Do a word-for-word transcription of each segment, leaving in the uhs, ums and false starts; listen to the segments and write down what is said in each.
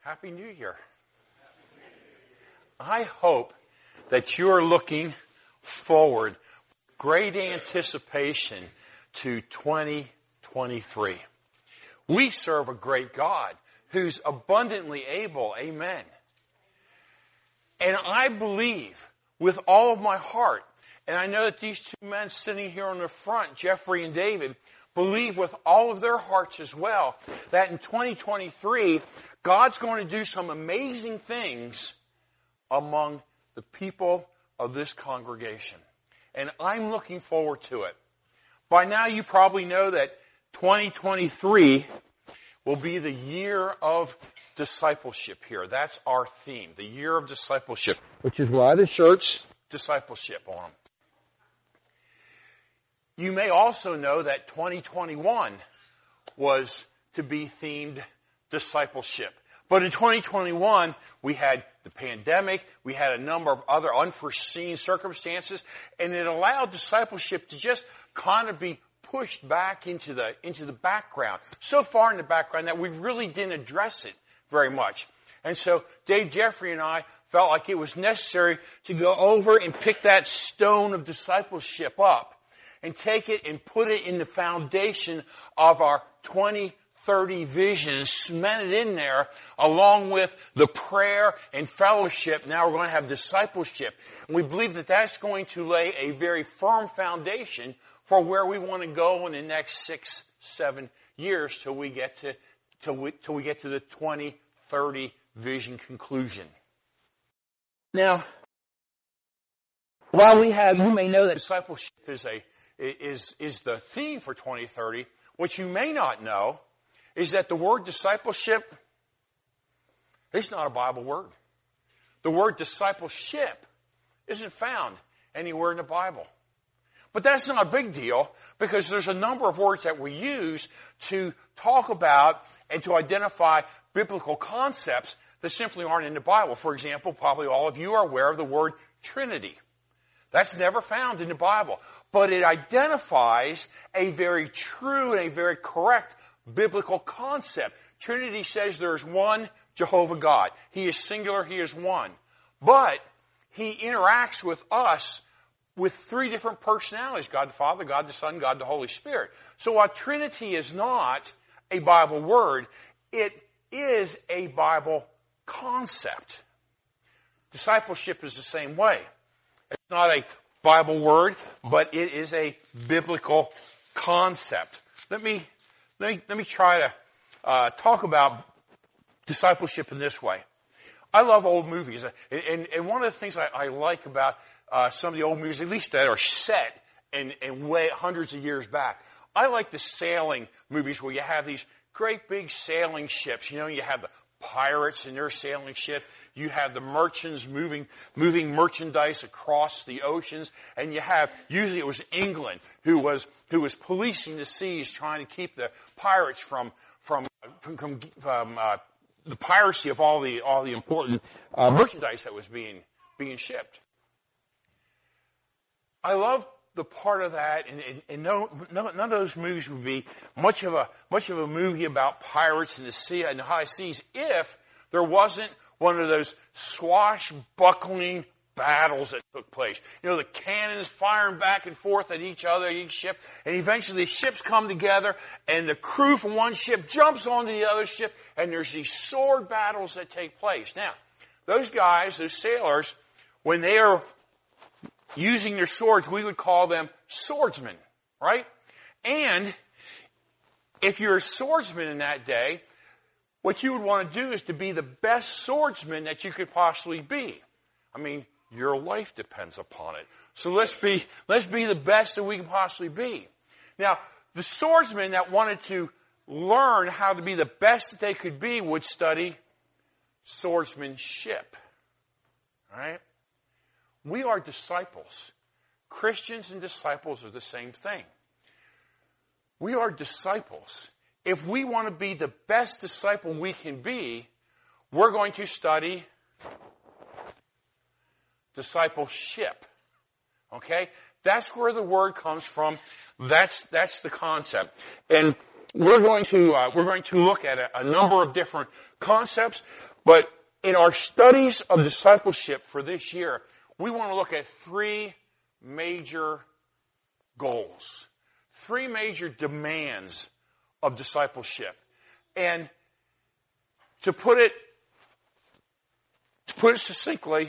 Happy New Year. I hope that you're looking forward with great anticipation to twenty twenty-three. We serve a great God who's abundantly able. Amen. And I believe with all of my heart, and I know that these two men sitting here on the front, Jeffrey and David, believe with all of their hearts as well, that in twenty twenty-three, God's going to do some amazing things among the people of this congregation. And I'm looking forward to it. By now you probably know that twenty twenty-three will be the year of discipleship here. That's our theme, the year of discipleship, which is why the shirts discipleship on them. You may also know that twenty twenty-one was to be themed discipleship. But in twenty twenty-one, we had the pandemic, we had a number of other unforeseen circumstances, and it allowed discipleship to just kind of be pushed back into the into the background, so far in the background that we really didn't address it very much. And so Dave, Jeffrey, and I felt like it was necessary to go over and pick that stone of discipleship up and take it and put it in the foundation of our twenty thirty vision, cement it in there along with the prayer and fellowship. Now we're going to have discipleship. And we believe that that's going to lay a very firm foundation for where we want to go in the next six, seven years till we get to till we, till we get to the twenty thirty vision conclusion. Now, while we have, you may know that discipleship is a is is the theme for twenty thirty. What you may not know is that the word discipleship is not a Bible word. The word discipleship isn't found anywhere in the Bible. But that's not a big deal because there's a number of words that we use to talk about and to identify biblical concepts that simply aren't in the Bible. For example, probably all of you are aware of the word Trinity. That's never found in the Bible. But it identifies a very true and a very correct biblical concept. Trinity says there's one Jehovah God. He is singular, He is one. But He interacts with us with three different personalities, God the Father, God the Son, God the Holy Spirit. So while Trinity is not a Bible word, it is a Bible concept. Discipleship is the same way. It's not a Bible word, but it is a biblical concept. Let me let me, let me try to uh, talk about discipleship in this way. I love old movies, and, and one of the things I, I like about uh, some of the old movies, at least that are set in, in way hundreds of years back, I like the sailing movies where you have these great big sailing ships. You know, you have the pirates in their sailing ship. You have the merchants moving moving merchandise across the oceans, and you have, usually it was England who was who was policing the seas, trying to keep the pirates from from from, from, from uh, the piracy of all the all the important uh, merchandise that was being being shipped. I love the part of that, and, and, and no, no, none of those movies would be much of a much of a movie about pirates in the sea and the high seas if there wasn't one of those swashbuckling battles that took place. You know, the cannons firing back and forth at each other, each ship, and eventually the ships come together, and the crew from one ship jumps onto the other ship, and there's these sword battles that take place. Now, those guys, those sailors, when they are using their swords, we would call them swordsmen, right? And if you're a swordsman in that day, what you would want to do is to be the best swordsman that you could possibly be. I mean, your life depends upon it. So let's be let's be the best that we can possibly be. Now, the swordsmen that wanted to learn how to be the best that they could be would study swordsmanship. All right? We are disciples. Christians and disciples are the same thing. We are disciples. If we want to be the best disciple we can be, we're going to study discipleship. Okay? That's where the word comes from. That's that's the concept. And we're going to uh, we're going to look at a, a number of different concepts, but in our studies of discipleship for this year, we want to look at three major goals, three major demands of discipleship. And to put it to put it succinctly,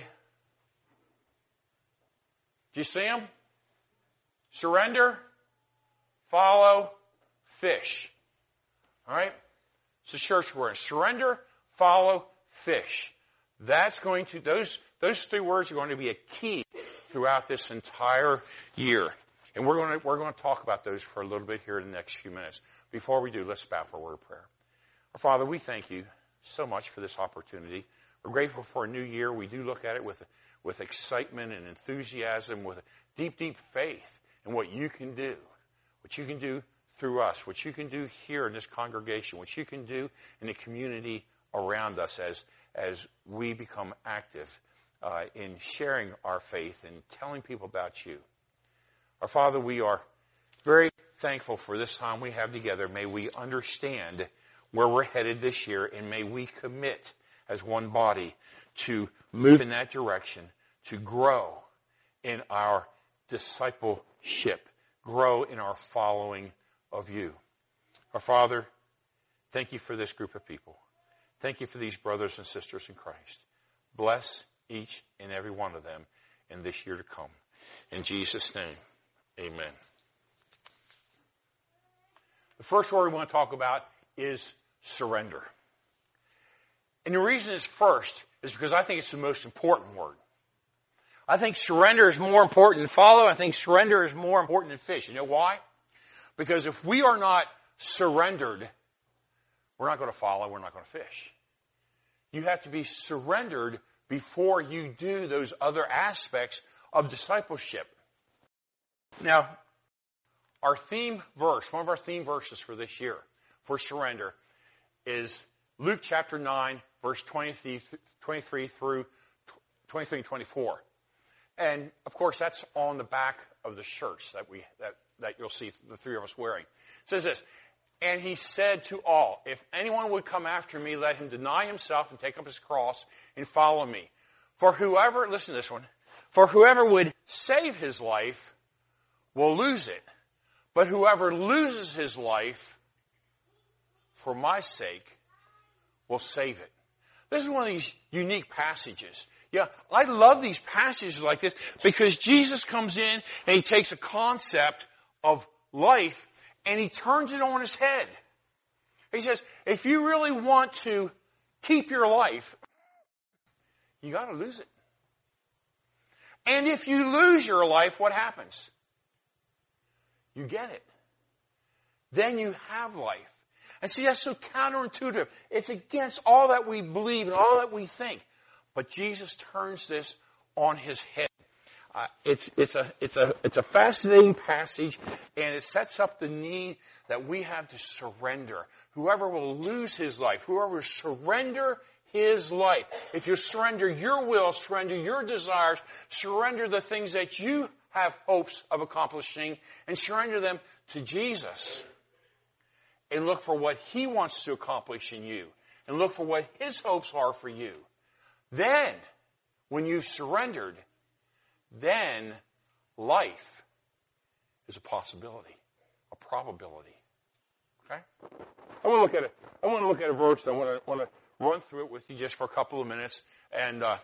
do you see them? Surrender, follow, fish. All right? It's the church word. Surrender, follow, fish. That's going to, those, those three words are going to be a key throughout this entire year. And we're going to, we're going to talk about those for a little bit here in the next few minutes. Before we do, let's bow for a word of prayer. Our Father, we thank you so much for this opportunity. We're grateful for a new year. We do look at it with, with excitement and enthusiasm, with deep, deep faith in what you can do, what you can do through us, what you can do here in this congregation, what you can do in the community around us as, as we become active uh, in sharing our faith and telling people about you. Our Father, we are very thankful for this time we have together. May we understand where we're headed this year, and may we commit as one body to move in that direction, to grow in our discipleship, grow in our following of you. Our Father, thank you for this group of people. Thank you for these brothers and sisters in Christ. Bless each and every one of them in this year to come. In Jesus' name, amen. The first word we want to talk about is surrender. And the reason it's first is because I think it's the most important word. I think surrender is more important than follow. I think surrender is more important than fish. You know why? Because if we are not surrendered, we're not going to follow, we're not going to fish. You have to be surrendered before you do those other aspects of discipleship. Now, our theme verse, one of our theme verses for this year, for surrender, is Luke chapter nine, verse twenty-three through twenty-three and twenty-four. And, of course, that's on the back of the shirts that we that, that you'll see the three of us wearing. It says this, and he said to all, if anyone would come after me, let him deny himself and take up his cross and follow me. For whoever, listen to this one, for whoever would save his life will lose it. But whoever loses his life for my sake will save it. This is one of these unique passages. Yeah, I love these passages like this because Jesus comes in and he takes a concept of life and he turns it on his head. He says, if you really want to keep your life, you got to lose it. And if you lose your life, what happens? You get it. Then you have life. And see, that's so counterintuitive. It's against all that we believe and all that we think. But Jesus turns this on his head. Uh, it's, it's, a, it's, a, it's a fascinating passage, and it sets up the need that we have to surrender. Whoever will lose his life, whoever will surrender his life, if you surrender your will, surrender your desires, surrender the things that you have hopes of accomplishing, and surrender them to Jesus, and look for what he wants to accomplish in you, and look for what his hopes are for you. Then, when you've surrendered, then life is a possibility, a probability. Okay? I want to look at it. I want to look at a verse. I want to want to run through it with you just for a couple of minutes. And uh,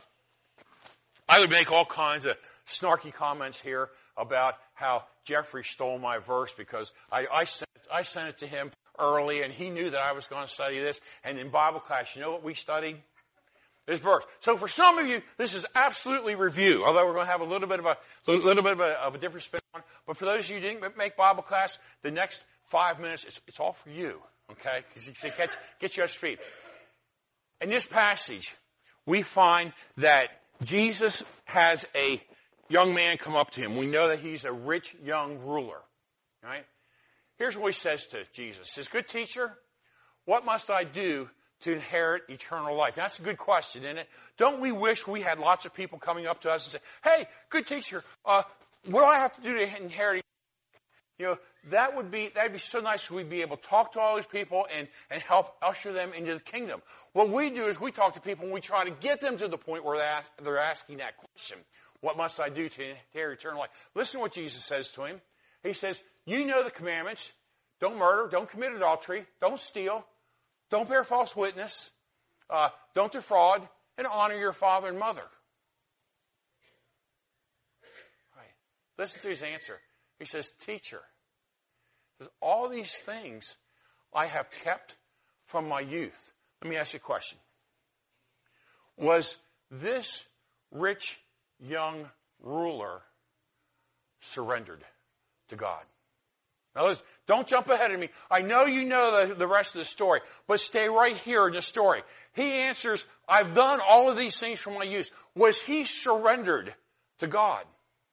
I would make all kinds of snarky comments here about how Jeffrey stole my verse because I, I sent I sent it to him early, and he knew that I was going to study this. And in Bible class, you know what we studied? This verse. So for some of you, this is absolutely review, although we're going to have a little bit of a little bit of a, of a different spin on it. But for those of you who didn't make Bible class, the next five minutes, it's, it's all for you, okay? Because it gets, gets you up to speed. In this passage, we find that Jesus has a young man come up to him. We know that he's a rich young ruler, right? Here's what he says to Jesus. He says, good teacher, what must I do to inherit eternal life? That's a good question, isn't it? Don't we wish we had lots of people coming up to us and say, hey, good teacher, uh, what do I have to do to inherit eternal life? You know, that would be, that'd be so nice if we'd be able to talk to all these people and, and help usher them into the kingdom. What we do is we talk to people and we try to get them to the point where they're, ask, they're asking that question. What must I do to inherit eternal life? Listen to what Jesus says to him. He says, you know the commandments. Don't murder. Don't commit adultery. Don't steal. Don't bear false witness. Uh, don't defraud. And honor your father and mother. Right. Listen to his answer. He says, teacher, all these things I have kept from my youth. Let me ask you a question. Was this rich young ruler surrendered to God? Now listen, don't jump ahead of me. I know you know the, the rest of the story, but stay right here in the story. He answers, I've done all of these things from my youth. Was he surrendered to God?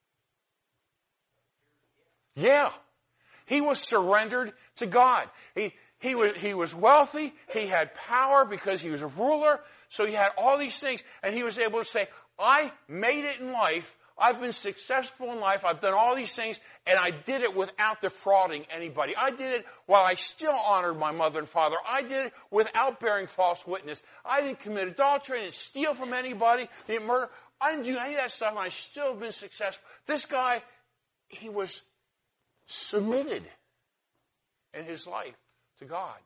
Yeah. He was surrendered to God. He, he, was, he was wealthy. He had power because he was a ruler. So he had all these things. And he was able to say, I made it in life. I've been successful in life. I've done all these things. And I did it without defrauding anybody. I did it while I still honored my mother and father. I did it without bearing false witness. I didn't commit adultery. I didn't steal from anybody. I didn't murder. I didn't do any of that stuff. And I still have been successful. This guy, he was submitted in his life to God.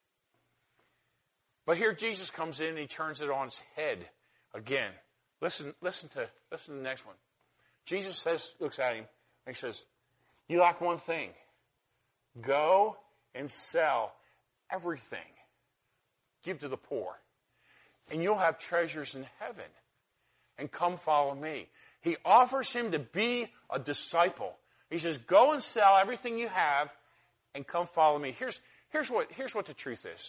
But here Jesus comes in and he turns it on its head again. Listen, listen to listen to the next one. Jesus says, looks at him, and he says, you lack one thing. Go and sell everything. Give to the poor. And you'll have treasures in heaven. And come follow me. He offers him to be a disciple. He says, go and sell everything you have and come follow me. Here's, here's, what, here's what the truth is.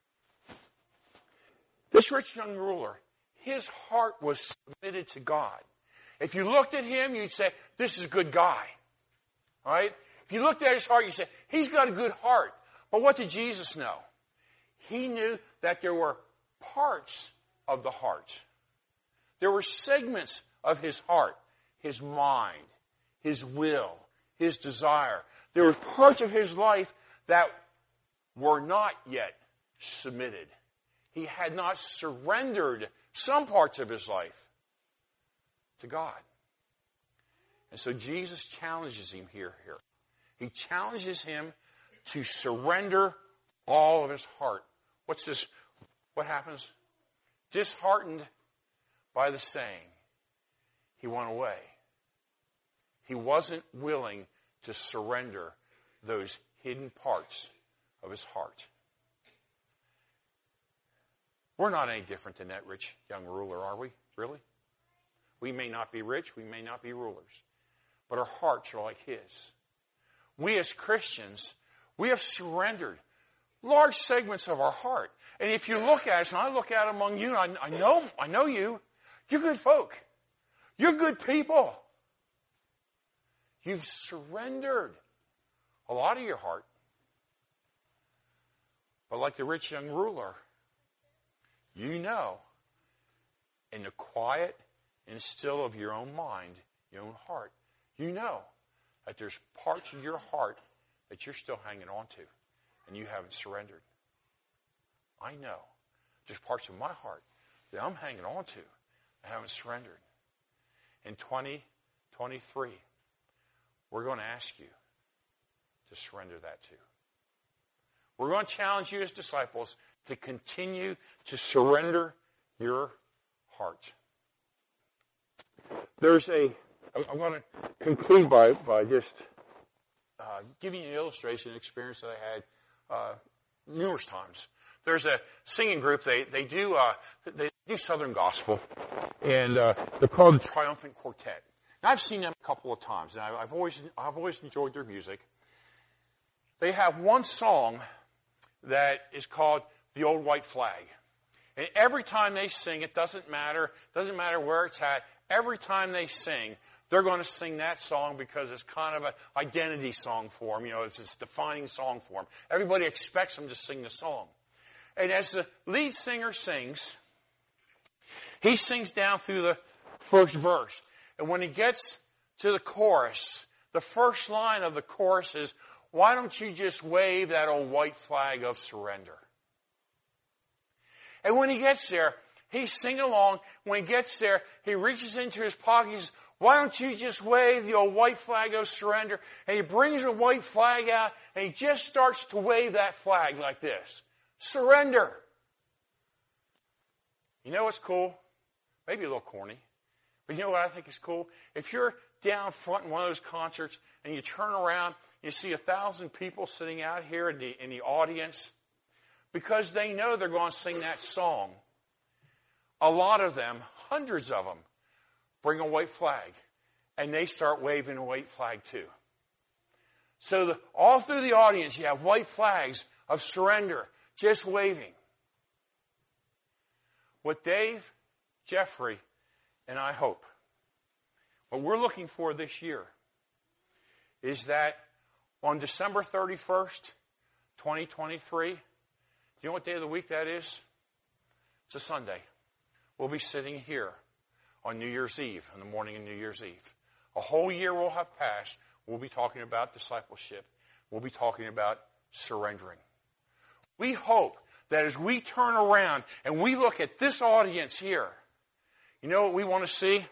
This rich young ruler, his heart was submitted to God. If you looked at him, you'd say, this is a good guy. All right? If you looked at his heart, you'd say, he's got a good heart. But what did Jesus know? He knew that there were parts of the heart. There were segments of his heart, his mind, his will, his desire. There were parts of his life that were not yet submitted. He had not surrendered some parts of his life to God. And so Jesus challenges him here. here. He challenges him to surrender all of his heart. What's this? What happens? Disheartened by the saying, he went away. He wasn't willing to surrender those hidden parts of his heart. We're not any different than that rich young ruler, are we? Really? We may not be rich, we may not be rulers, but our hearts are like his. We as Christians, we have surrendered large segments of our heart. And if you look at us, and I look out among you, and I, I know, I know you, you're good folk. You're good people. You've surrendered a lot of your heart. But like the rich young ruler, you know, in the quiet and still of your own mind, your own heart, you know that there's parts of your heart that you're still hanging on to and you haven't surrendered. I know there's parts of my heart that I'm hanging on to I haven't surrendered. In twenty twenty-three, we're going to ask you to surrender that too. We're going to challenge you as disciples to continue to surrender your heart. There's a, I'm going to conclude by, by just uh, giving you an illustration, an experience that I had uh, numerous times. There's a singing group, they, they do, uh, they do Southern Gospel, and uh, they're called the Triumphant Quartet. Now, I've seen them a couple of times, and I've always, I've always enjoyed their music. They have one song that is called The Old White Flag. And every time they sing, it doesn't matter, doesn't matter where it's at, every time they sing, they're going to sing that song because it's kind of an identity song for them. You know, it's this defining song for them. Everybody expects them to sing the song. And as the lead singer sings, he sings down through the first verse. And when he gets to the chorus, the first line of the chorus is, why don't you just wave that old white flag of surrender? And when he gets there, he sing along. When he gets there, he reaches into his pocket. He says, why don't you just wave the old white flag of surrender? And he brings the white flag out, and he just starts to wave that flag like this. Surrender. You know what's cool? Maybe a little corny. But you know what I think is cool? If you're down front in one of those concerts, and you turn around, you see a thousand people sitting out here in the, in the audience, because they know they're going to sing that song. A lot of them, hundreds of them, bring a white flag, and they start waving a white flag too. So the, all through the audience, you have white flags of surrender, just waving. What Dave, Jeffrey, and I hope, what we're looking for this year, is that on December thirty-first, twenty twenty-three, you know what day of the week that is? It's a Sunday. We'll be sitting here on New Year's Eve, in the morning of New Year's Eve. A whole year will have passed. We'll be talking about discipleship. We'll be talking about surrendering. We hope that as we turn around and we look at this audience here, you know what we want to see?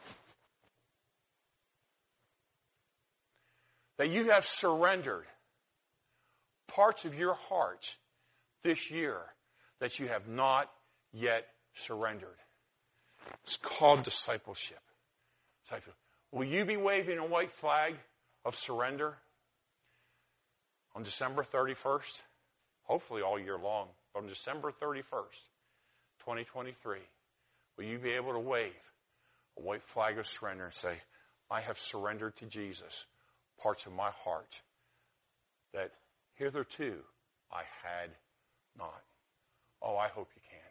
That you have surrendered parts of your heart this year that you have not yet surrendered. It's called discipleship. Will you be waving a white flag of surrender on December thirty-first? Hopefully all year long. But on December thirty-first, twenty twenty-three, will you be able to wave a white flag of surrender and say, I have surrendered to Jesus parts of my heart that hitherto I had not. Oh, I hope you can.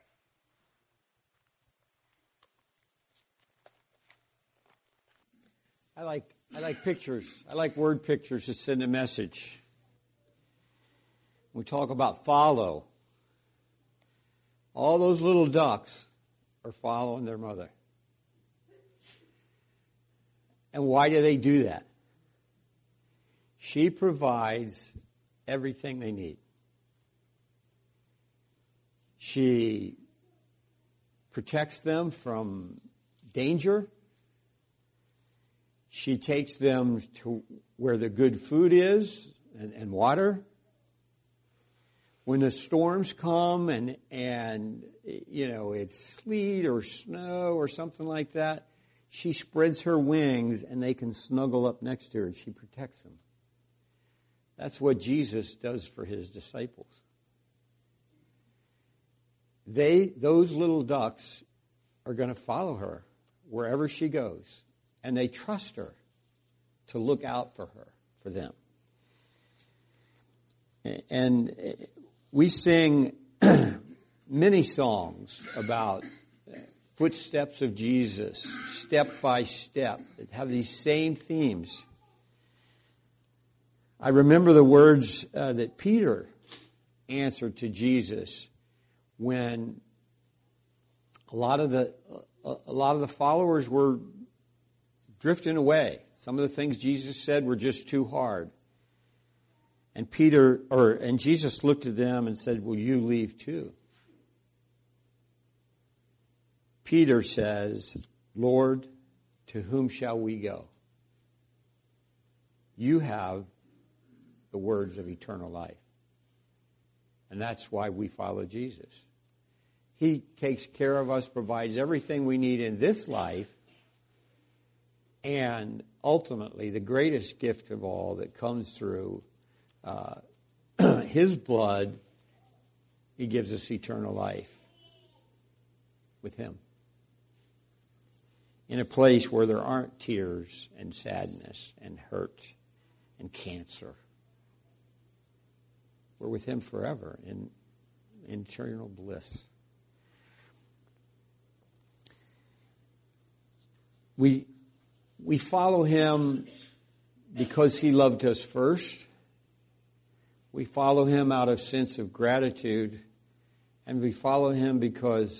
I like I like pictures. I like word pictures to send a message. We talk about follow. All those little ducks are following their mother. And why do they do that? She provides everything they need. She protects them from danger. She takes them to where the good food is and, and water. When the storms come and, and, you know, it's sleet or snow or something like that, she spreads her wings and they can snuggle up next to her and she protects them. That's what Jesus does for his disciples. They, those little ducks are going to follow her wherever she goes. And they trust her to look out for her, for them. And we sing many songs about footsteps of Jesus, step by step, that have these same themes. I remember the words uh, that Peter answered to Jesus when a lot of the a lot of the followers were drifting away. Some of the things Jesus said were just too hard. And Peter, or and Jesus looked at them and said, "Will you leave too?" Peter says, "Lord, to whom shall we go? You have the words of eternal life." And that's why we follow Jesus. He takes care of us, provides everything we need in this life, and ultimately the greatest gift of all that comes through uh, his blood, he gives us eternal life with him. In a place where there aren't tears and sadness and hurt and cancer. We're with him forever in, in eternal bliss. We we follow him because he loved us first. We follow him out of sense of gratitude. And we follow him because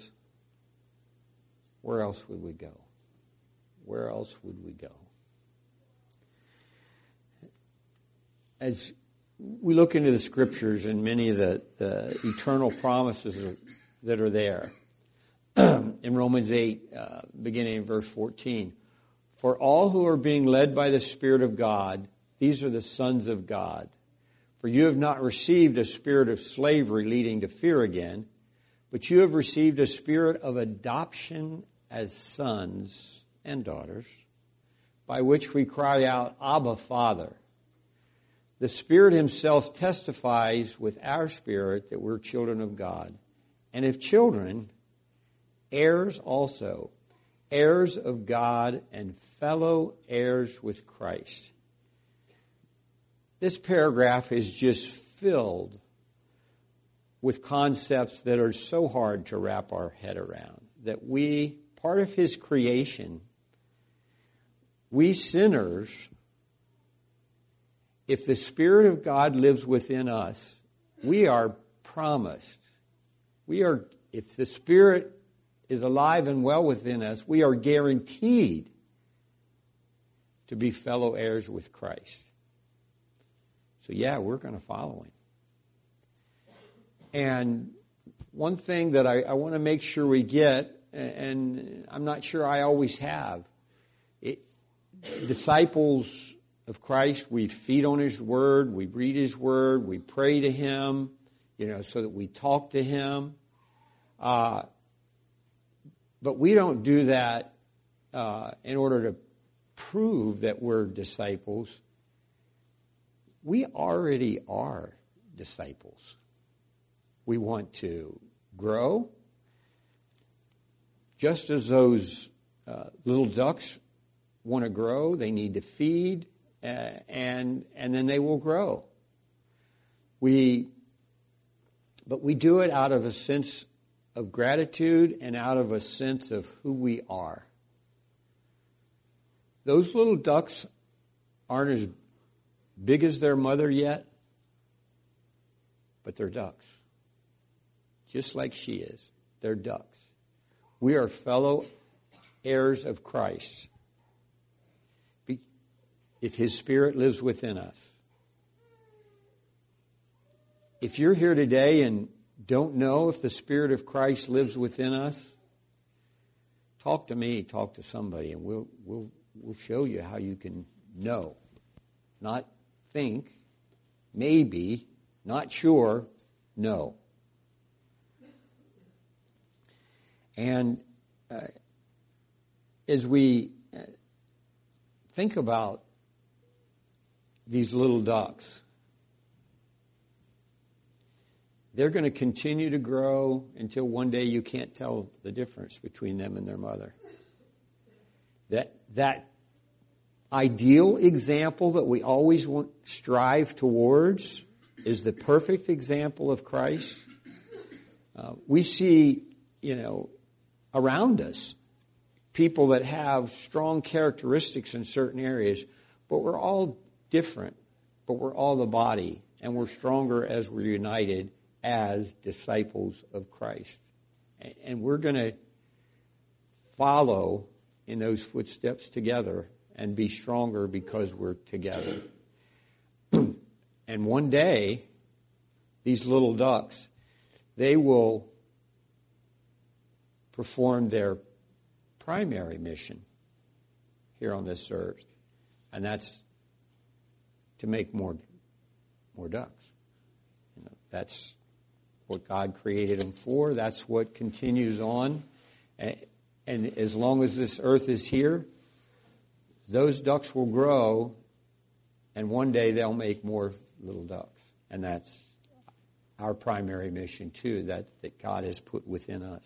where else would we go? Where else would we go? as we look into the Scriptures and many of the, the eternal promises that are there, in Romans eight, uh, beginning in verse fourteen, for all who are being led by the Spirit of God, these are the sons of God. For you have not received a spirit of slavery leading to fear again, but you have received a spirit of adoption as sons and daughters, by which we cry out, Abba, Father. The Spirit Himself testifies with our spirit that we're children of God. And if children, heirs also, heirs of God and fellow heirs with Christ. This paragraph is just filled with concepts that are so hard to wrap our head around. That we, part of His creation, we sinners, if the Spirit of God lives within us, we are promised. We are, if the Spirit is alive and well within us, we are guaranteed to be fellow heirs with Christ. So yeah, we're going to follow Him. And one thing that I, I want to make sure we get, and I'm not sure I always have, it, disciples of Christ, we feed on His Word, we read His Word, we pray to Him, you know, so that we talk to Him. Uh, but we don't do that uh, in order to prove that we're disciples. We already are disciples. We want to grow, just as those uh, little ducks want to grow. They need to feed, uh, and and then they will grow. We, but we do it out of a sense of gratitude and out of a sense of who we are. Those little ducks aren't as big as their mother yet, but they're ducks. Just like she is. They're ducks. We are fellow heirs of Christ. If His Spirit lives within us. If you're here today and don't know if the Spirit of Christ lives within us, talk to me, talk to somebody, and we'll we'll we'll show you how you can know. Not think, maybe, not sure, know. And uh, as we think about these little ducks, they're going to continue to grow until one day you can't tell the difference between them and their mother. That that ideal example that we always want, strive towards is the perfect example of Christ. Uh, we see, you know, around us people that have strong characteristics in certain areas, but we're all different, but we're all the body, and we're stronger as we're united as disciples of Christ. And we're going to follow in those footsteps together and be stronger because we're together. And one day, these little ducks, they will perform their primary mission here on this earth, and that's to make more more ducks. You know, that's what God created them for. That's what continues on. And, and as long as this earth is here, those ducks will grow, and one day they'll make more little ducks. And that's our primary mission, too, that, that God has put within us.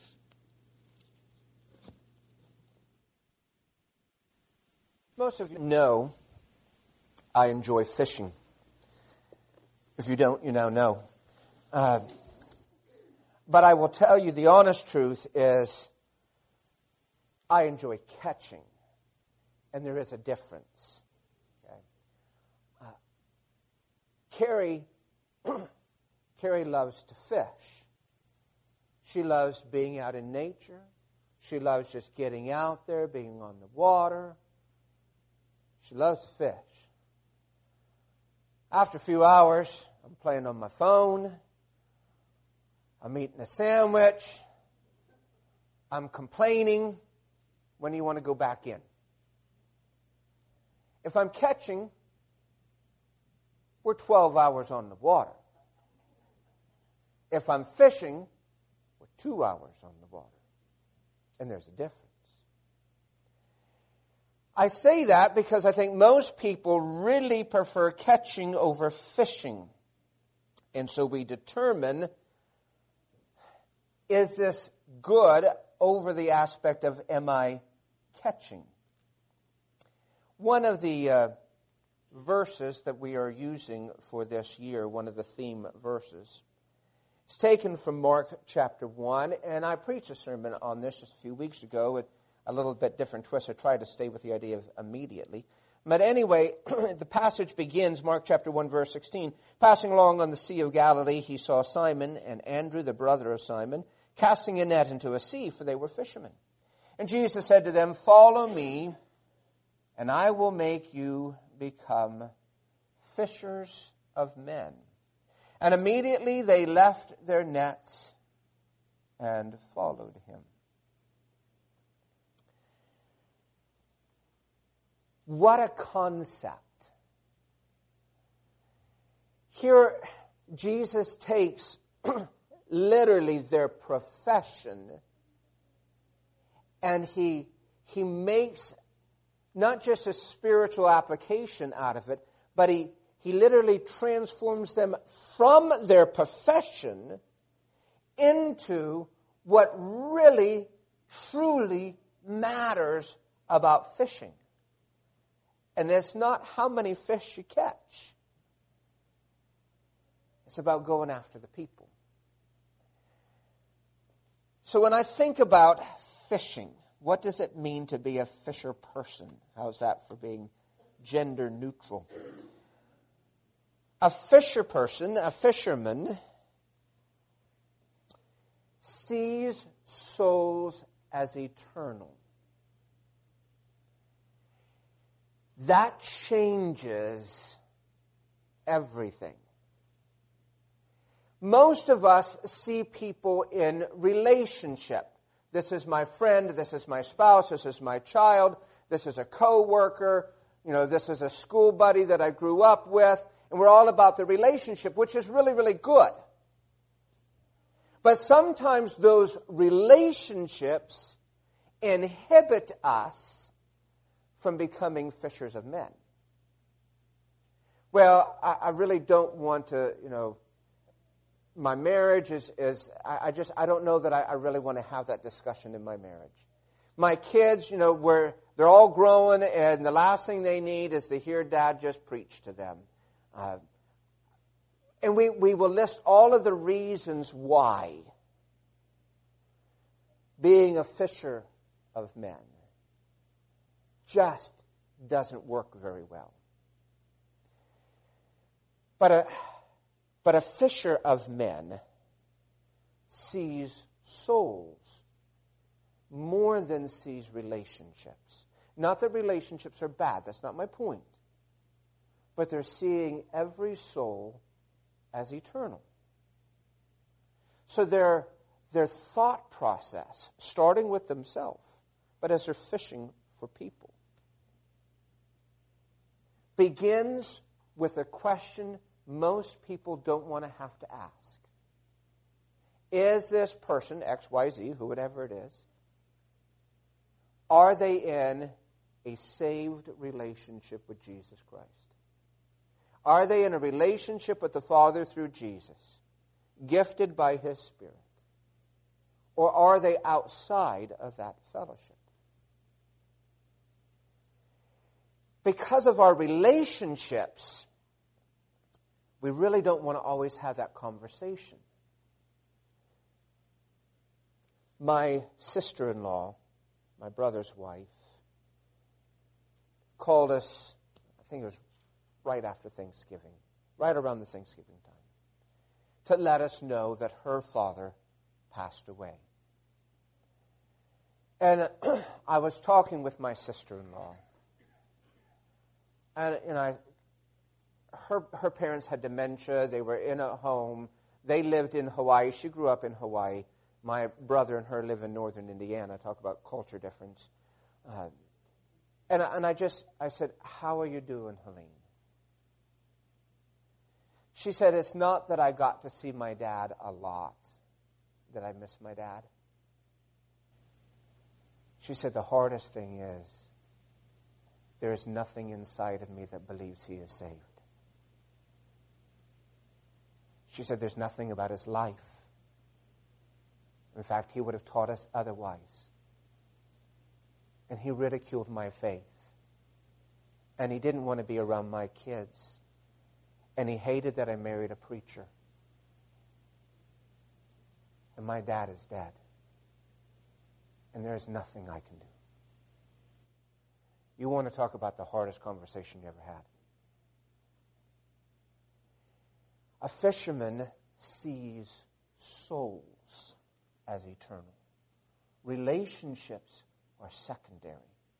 Most of you know I enjoy fishing. If you don't, you now know. Uh, but I will tell you the honest truth is I enjoy catching. And there is a difference. Okay? Uh, Carrie, Carrie loves to fish. She loves being out in nature. She loves just getting out there, being on the water. She loves to fish. After a few hours, I'm playing on my phone. I'm eating a sandwich. I'm complaining. When do you want to go back in? If I'm catching, we're twelve hours on the water. If I'm fishing, we're two hours on the water. And there's a difference. I say that because I think most people really prefer catching over fishing. And so we determine, is this good over the aspect of am I catching? One of the uh, verses that we are using for this year, one of the theme verses, is taken from Mark chapter one, and I preached a sermon on this just a few weeks ago with a little bit different twist. I tried to stay with the idea of immediately. But anyway, the passage begins, Mark chapter one, verse sixteen. Passing along on the Sea of Galilee, he saw Simon and Andrew, the brother of Simon, casting a net into a sea, for they were fishermen. And Jesus said to them, "Follow me, and I will make you become fishers of men." And immediately they left their nets and followed him. What a concept. Here, Jesus takes literally their profession and he, he makes not just a spiritual application out of it, but he, he literally transforms them from their profession into what really, truly matters about fishing. And it's not how many fish you catch. It's about going after the people. So when I think about fishing, what does it mean to be a fisher person? How's that for being gender neutral? A fisher person, a fisherman, sees souls as eternal. That changes everything. Most of us see people in relationship. This is my friend, this is my spouse, this is my child, this is a co-worker, you know, this is a school buddy that I grew up with, and we're all about the relationship, which is really, really good. But sometimes those relationships inhibit us from becoming fishers of men. Well, I, I really don't want to, you know, my marriage is, is I, I just, I don't know that I, I really want to have that discussion in my marriage. My kids, you know, we're, they're all growing, and the last thing they need is to hear Dad just preach to them. Uh, and we, we will list all of the reasons why being a fisher of men just doesn't work very well. But a, but a fisher of men sees souls more than sees relationships. Not that relationships are bad, that's not my point. But they're seeing every soul as eternal. So their, their thought process, starting with themselves, but as they're fishing for people, begins with a question most people don't want to have to ask. Is this person, X Y Z, whoever it is, are they in a saved relationship with Jesus Christ? Are they in a relationship with the Father through Jesus, gifted by His Spirit? Or are they outside of that fellowship? Because of our relationships, we really don't want to always have that conversation. My sister-in-law, my brother's wife, called us, I think it was right after Thanksgiving, right around the Thanksgiving time, to let us know that her father passed away. And I was talking with my sister-in-law, and, and I, her, her parents had dementia. They were in a home. They lived in Hawaii. She grew up in Hawaii. My brother and her live in northern Indiana. Talk about culture difference. Uh, and, I, and I just, I said, how are you doing, Helene? She said, it's not that I got to see my dad a lot, that I miss my dad. She said, the hardest thing is, there is nothing inside of me that believes he is saved. She said, there's nothing about his life. In fact, he would have taught us otherwise. And he ridiculed my faith. And he didn't want to be around my kids. And he hated that I married a preacher. And my dad is dead. And there is nothing I can do. You want to talk about the hardest conversation you ever had. A fisherman sees souls as eternal. Relationships are secondary.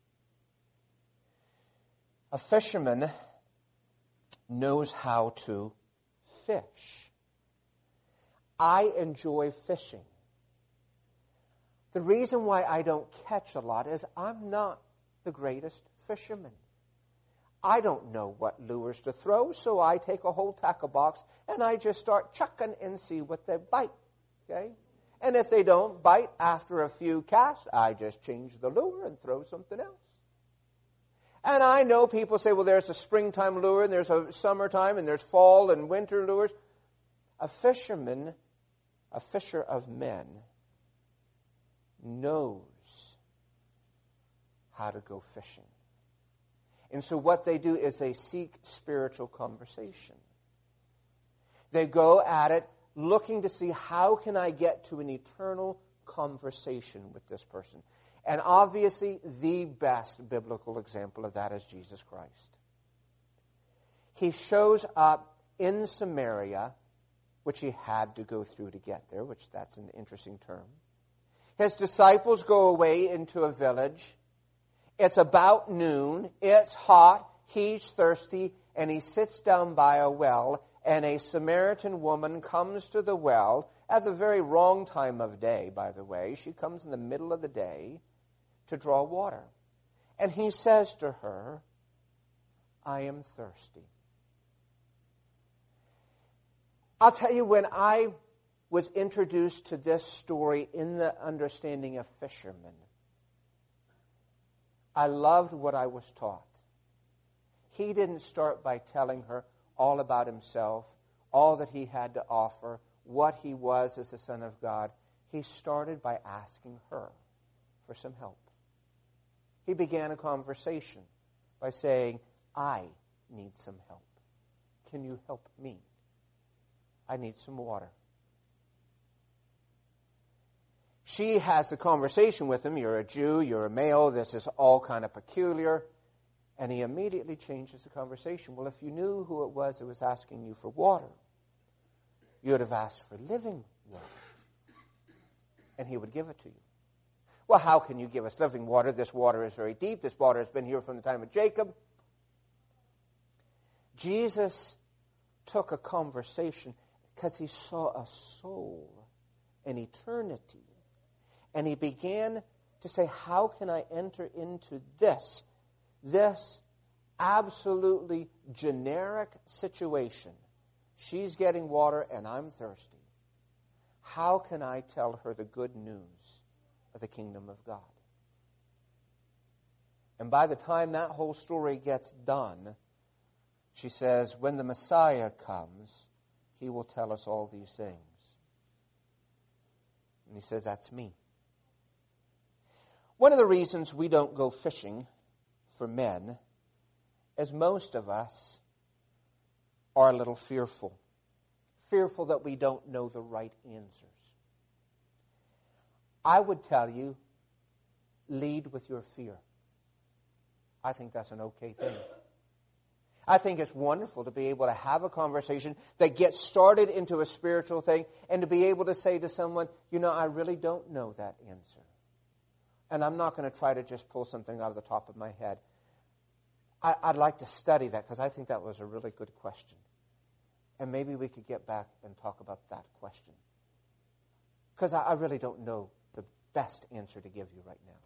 A fisherman knows how to fish. I enjoy fishing. The reason why I don't catch a lot is I'm not the greatest fisherman. I don't know what lures to throw, so I take a whole tackle box and I just start chucking and see what they bite. Okay? And if they don't bite after a few casts, I just change the lure and throw something else. And I know people say, well, there's a springtime lure and there's a summertime and there's fall and winter lures. A fisherman, a fisher of men, knows how to go fishing. And so what they do is they seek spiritual conversation. They go at it looking to see how can I get to an eternal conversation with this person. And obviously the best biblical example of that is Jesus Christ. He shows up in Samaria, which he had to go through to get there, which that's an interesting term. His disciples go away into a village. It's about noon. It's hot. He's thirsty. And he sits down by a well. And a Samaritan woman comes to the well at the very wrong time of day, by the way. She comes in the middle of the day to draw water. And he says to her, I am thirsty. I'll tell you, when I was introduced to this story in the understanding of fishermen, I loved what I was taught. He didn't start by telling her all about himself, all that he had to offer, what he was as the Son of God. He started by asking her for some help. He began a conversation by saying, I need some help. Can you help me? I need some water. She has the conversation with him. You're a Jew, you're a male, this is all kind of peculiar. And he immediately changes the conversation. Well, if you knew who it was that was asking you for water, you would have asked for living water. And he would give it to you. Well, how can you give us living water? This water is very deep. This water has been here from the time of Jacob. Jesus took a conversation because he saw a soul, an eternity. And he began to say, how can I enter into this, this absolutely generic situation? She's getting water and I'm thirsty. How can I tell her the good news of the kingdom of God? And by the time that whole story gets done, she says, when the Messiah comes, he will tell us all these things. And he says, that's me. One of the reasons we don't go fishing for men is most of us are a little fearful. Fearful that we don't know the right answers. I would tell you, lead with your fear. I think that's an okay thing. I think it's wonderful to be able to have a conversation that gets started into a spiritual thing and to be able to say to someone, you know, I really don't know that answer. And I'm not going to try to just pull something out of the top of my head. I, I'd like to study that because I think that was a really good question. And maybe we could get back and talk about that question. Because I, I really don't know the best answer to give you right now.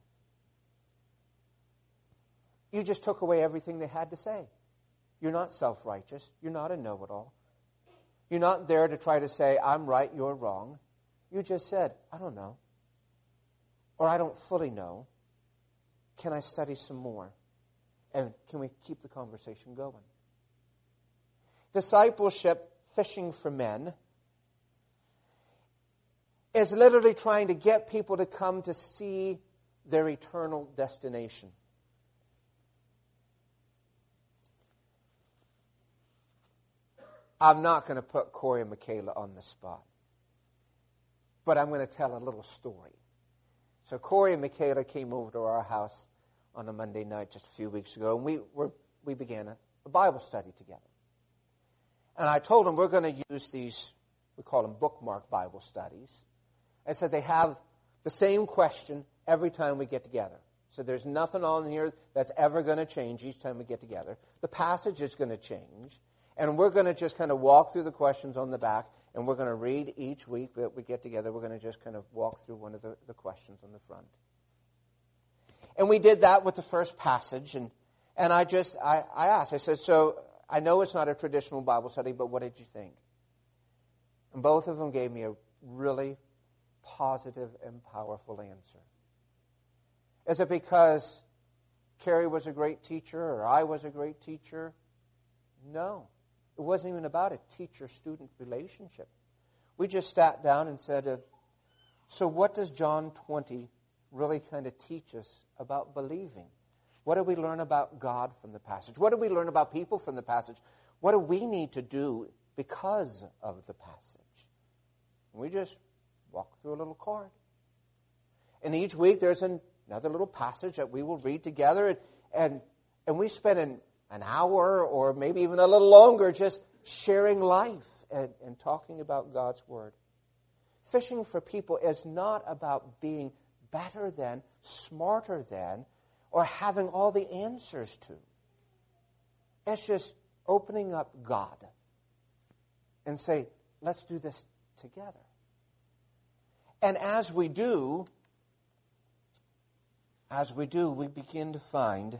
You just took away everything they had to say. You're not self-righteous. You're not a know-it-all. You're not there to try to say, I'm right, you're wrong. You just said, I don't know. Or I don't fully know. Can I study some more? And can we keep the conversation going? Discipleship, fishing for men, is literally trying to get people to come to see their eternal destination. I'm not going to put Corey and Michaela on the spot, but I'm going to tell a little story. So Corey and Michaela came over to our house on a Monday night just a few weeks ago, and we were we began a, a Bible study together. And I told them we're going to use these, we call them bookmark Bible studies. I said they have the same question every time we get together. So there's nothing on here that's ever going to change each time we get together. The passage is going to change. And we're going to just kind of walk through the questions on the back, and we're going to read each week that we get together. We're going to just kind of walk through one of the, the questions on the front. And we did that with the first passage, and, and I just, I, I asked, I said, so I know it's not a traditional Bible study, but what did you think? And both of them gave me a really positive and powerful answer. Is it because Carrie was a great teacher or I was a great teacher? No. It wasn't even about a teacher-student relationship. We just sat down and said, uh, so what does John twenty really kind of teach us about believing? What do we learn about God from the passage? What do we learn about people from the passage? What do we need to do because of the passage? And we just walk through a little card. And each week there's an, another little passage that we will read together, and and, and we spend an an hour or maybe even a little longer just sharing life and, and talking about God's Word. Fishing for people is not about being better than, smarter than, or having all the answers to. It's just opening up God and say, let's do this together. And as we do, as we do, we begin to find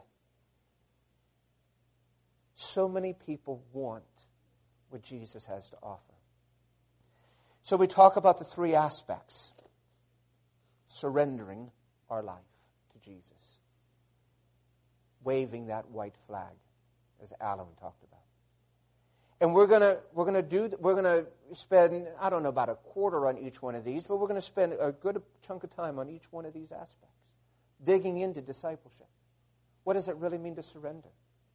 so many people want what Jesus has to offer. So we talk about the three aspects. Surrendering our life to Jesus. Waving that white flag, as Alan talked about. And we're gonna we're gonna do we're gonna spend, I don't know, about a quarter on each one of these, but we're gonna spend a good chunk of time on each one of these aspects. Digging into discipleship. What does it really mean to surrender?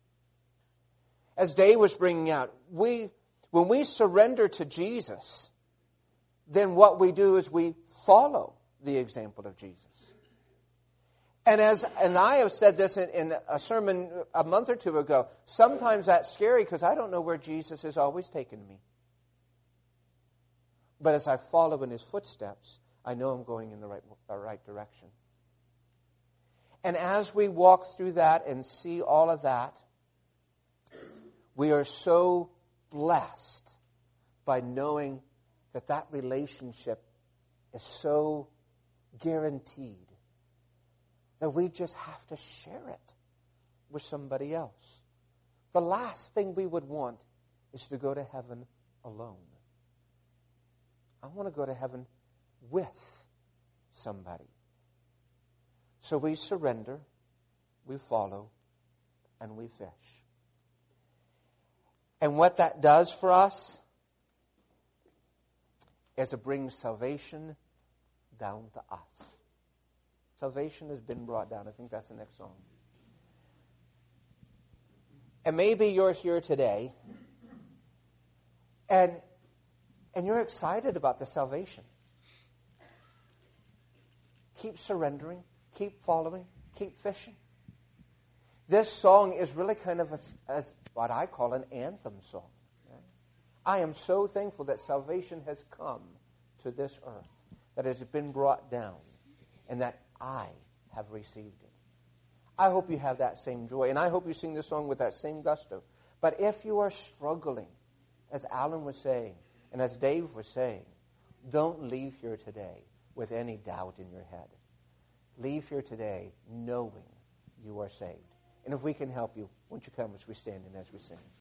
As Dave was bringing out, we when we surrender to Jesus, then what we do is we follow the example of Jesus. And as and I have said this in, in a sermon a month or two ago, sometimes that's scary because I don't know where Jesus has always taken me. But as I follow in his footsteps, I know I'm going in the right, the right direction. And as we walk through that and see all of that, we are so blessed by knowing that that relationship is so guaranteed that we just have to share it with somebody else. The last thing we would want is to go to heaven alone. I want to go to heaven with somebody. So we surrender, we follow, and we fish. And what that does for us is it brings salvation down to us. Salvation has been brought down. I think that's the next song. And maybe you're here today and, and you're excited about the salvation. Keep surrendering. Keep following. Keep fishing. This song is really kind of a, as what I call an anthem song. Right? I am so thankful that salvation has come to this earth, that it has been brought down, and that I have received it. I hope you have that same joy. And I hope you sing this song with that same gusto. But if you are struggling, as Alan was saying, and as Dave was saying, don't leave here today with any doubt in your head. Leave here today knowing you are saved. And if we can help you, won't you come as we stand and as we sing?